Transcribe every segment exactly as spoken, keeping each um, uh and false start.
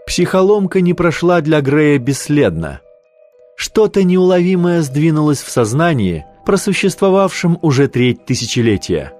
Психоломка не прошла для Грея бесследно. Что-то неуловимое сдвинулось в сознании, просуществовавшем уже треть тысячелетия.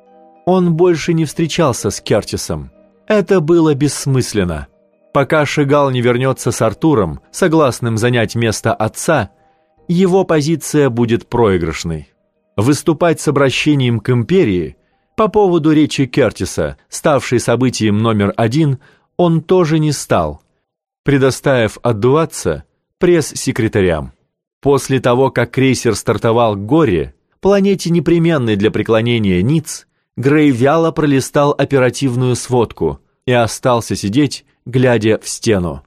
Он больше не встречался с Кертисом. Это было бессмысленно. Пока Шагал не вернется с Артуром, согласным занять место отца, его позиция будет проигрышной. Выступать с обращением к империи по поводу речи Кертиса, ставшей событием номер один, он тоже не стал, предоставив отдуваться пресс-секретарям. После того, как крейсер стартовал к Горе, планете непременной для преклонения ниц, Грей вяло пролистал оперативную сводку и остался сидеть, глядя в стену.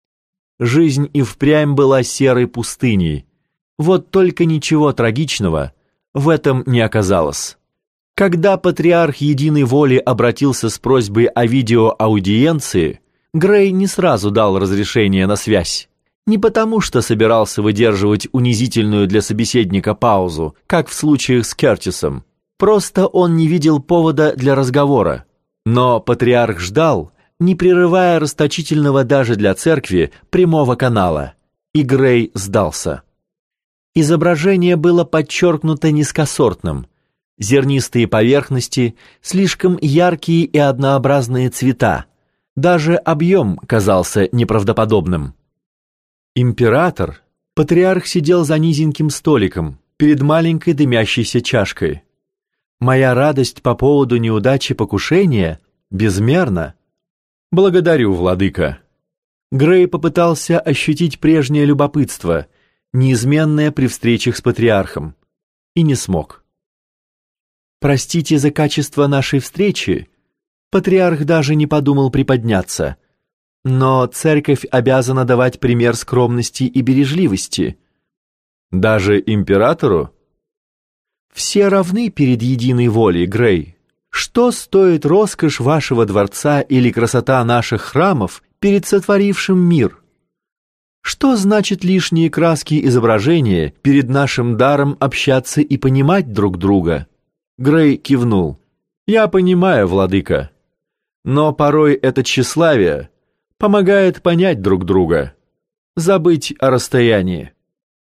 Жизнь и впрямь была серой пустыней. Вот только ничего трагичного в этом не оказалось. Когда патриарх Единой Воли обратился с просьбой о видеоаудиенции, Грей не сразу дал разрешение на связь. Не потому, что собирался выдерживать унизительную для собеседника паузу, как в случаях с Кертисом. Просто он не видел повода для разговора. Но патриарх ждал, не прерывая расточительного даже для церкви прямого канала. И Грей сдался. Изображение было подчеркнуто низкосортным. Зернистые поверхности, слишком яркие и однообразные цвета. Даже объем казался неправдоподобным. Император, патриарх сидел за низеньким столиком, перед маленькой дымящейся чашкой. Моя радость по поводу неудачи покушения безмерна. Благодарю, владыка. Грей попытался ощутить прежнее любопытство, неизменное при встречах с патриархом, и не смог. Простите за качество нашей встречи. Патриарх даже не подумал приподняться. Но церковь обязана давать пример скромности и бережливости. Даже императору? Все равны перед единой волей, Грей. Что стоит роскошь вашего дворца или красота наших храмов перед сотворившим мир? Что значит лишние краски изображения перед нашим даром общаться и понимать друг друга? Грей кивнул. Я понимаю, владыка. Но порой это тщеславие помогает понять друг друга, забыть о расстоянии.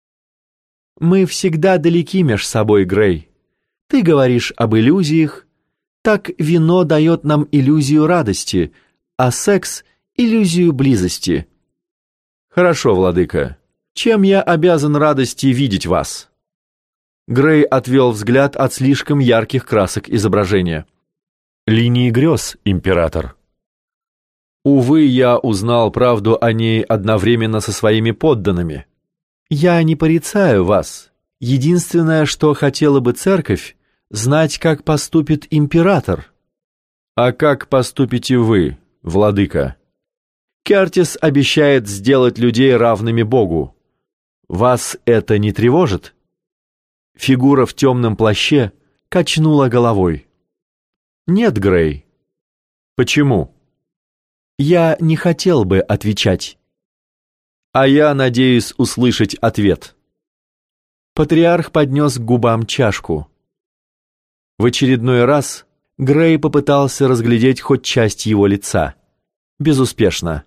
Мы всегда далеки меж собой, Грей. Ты говоришь об иллюзиях. Так вино дает нам иллюзию радости, а секс — иллюзию близости. Хорошо, владыка. Чем я обязан радости видеть вас? Грей отвел взгляд от слишком ярких красок изображения. Линии грез, император. Увы, я узнал правду о ней одновременно со своими подданными. Я не порицаю вас. Единственное, что хотела бы церковь, знать, как поступит император. А как поступите вы, владыка? Кертис обещает сделать людей равными Богу. Вас это не тревожит? Фигура в темном плаще качнула головой. Нет, Грей. Почему? Я не хотел бы отвечать. А я надеюсь услышать ответ. Патриарх поднес к губам чашку. В очередной раз Грей попытался разглядеть хоть часть его лица. Безуспешно.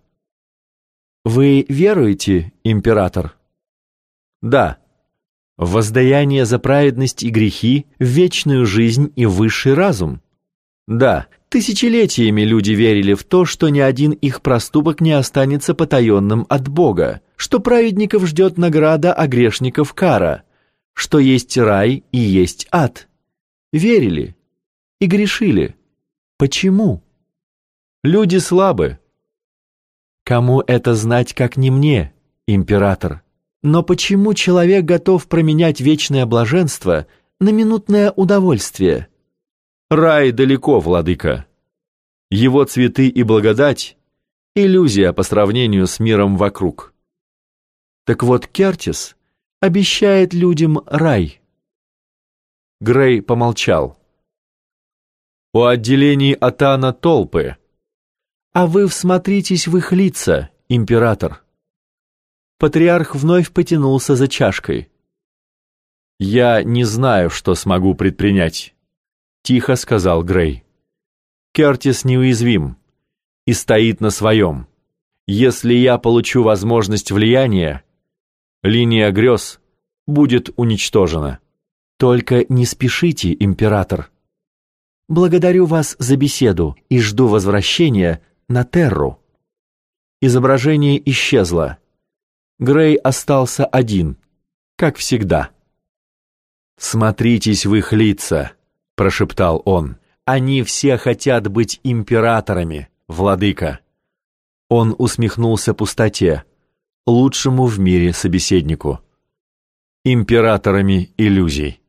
Вы веруете, император? Да. В воздаяние за праведность и грехи, в вечную жизнь и в высший разум. Да, тысячелетиями люди верили в то, что ни один их проступок не останется потаенным от Бога, что праведников ждет награда, а грешников кара, что есть рай и есть ад. Верили и грешили. Почему? Люди слабы. Кому это знать, как не мне, император? Но почему человек готов променять вечное блаженство на минутное удовольствие? Рай далеко, владыка. Его цветы и благодать — иллюзия по сравнению с миром вокруг. Так вот, Кертис обещает людям рай. Грей помолчал. У отделений Атана толпы. А вы всмотритесь в их лица, император. Патриарх вновь потянулся за чашкой. Я не знаю, что смогу предпринять. Тихо сказал Грей. Кертис неуязвим и стоит на своем. Если я получу возможность влияния, линия грез будет уничтожена. Только не спешите, император. Благодарю вас за беседу и жду возвращения на Терру. Изображение исчезло. Грей остался один, как всегда. «Смотритесь в их лица», — прошептал он. «Они все хотят быть императорами, владыка». Он усмехнулся пустоте, лучшему в мире собеседнику. «Императорами иллюзий».